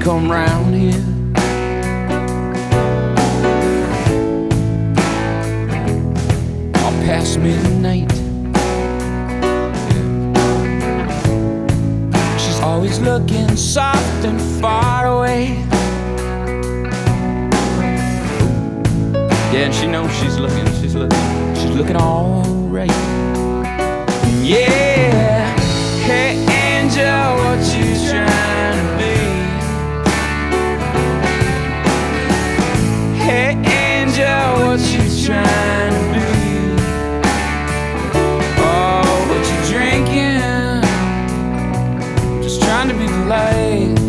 come round here. All past midnight. She's always looking soft and far away. Yeah, and she knows she's looking alright. Yeah, hey angel, what you trying to be? Hey angel, what you trying to be? Oh, what you drinking? Just trying to be polite.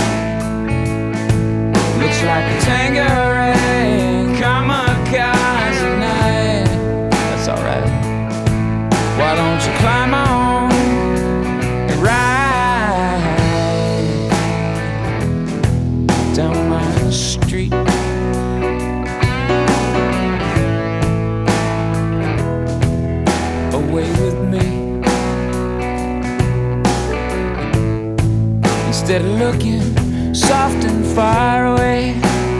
Looks like a Tanqueray, kamikaze night. That's alright. Why don't you climb on and ride down my street? Away with me. Instead of looking soft and far away.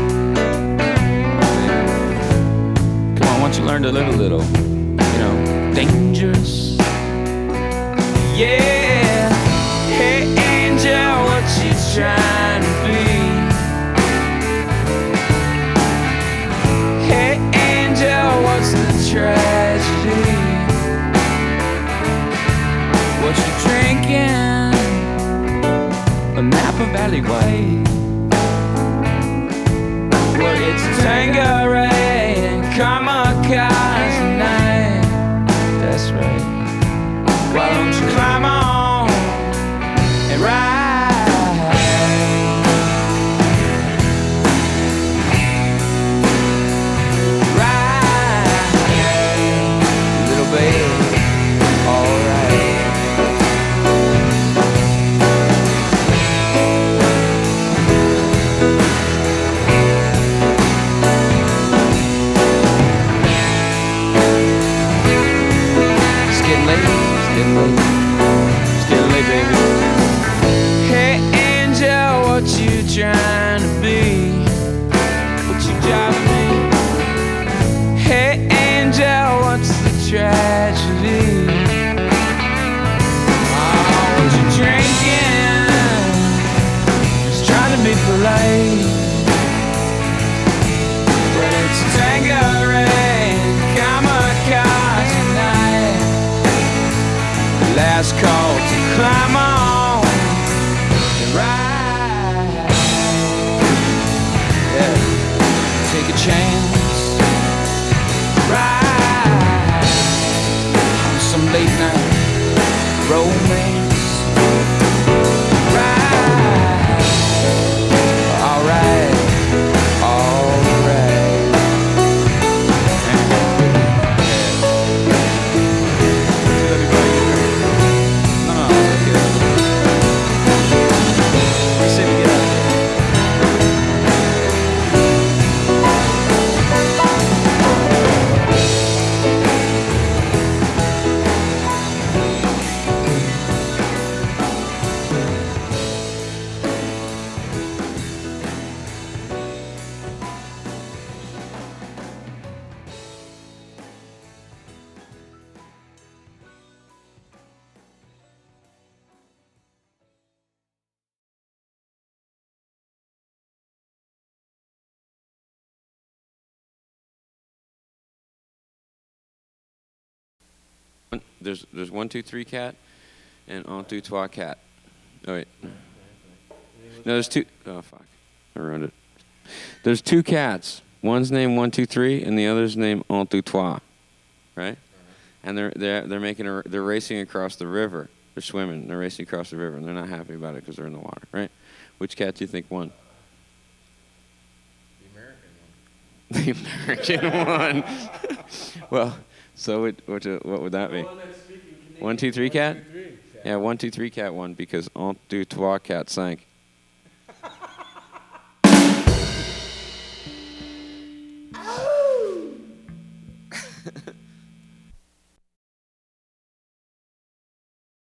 Come on, why don't you learn to live a little, you know, dangerous. Yeah, hey angel, what you trying to be? Hey angel, what's the tragedy? What you drinking? A Napa Valley White. Well, it's Tanqueray and kamikaze night. That's right. Why don't you climb on and ride? Ride, little baby, alright. It's getting late, baby. Hey angel, what you trying to be? What you driving me? Hey angel, what's the tragedy? Oh, what you drinking? Just trying to be polite. Well, it's Tanqueray, kamikaze night. Last call to climb on and ride. Yeah, take a chance. Ride on some late night romance. Ride, alright, alright. There's 1, 2, 3 cat and un, deux, trois cat. Oh wait. No, there's two. Oh fuck, I ruined it. There's two cats. One's named 1, 2, 3, and the other's named un, deux, trois. Right? And they're racing across the river. They're swimming. They're racing across the river, and they're not happy about it because they're in the water. Right? Which cat do you think won? The American one. Well, so what would that be? 1, 2, 3 cat? Yeah, 1, 2, 3 cat won because un, deux, trois cat sank.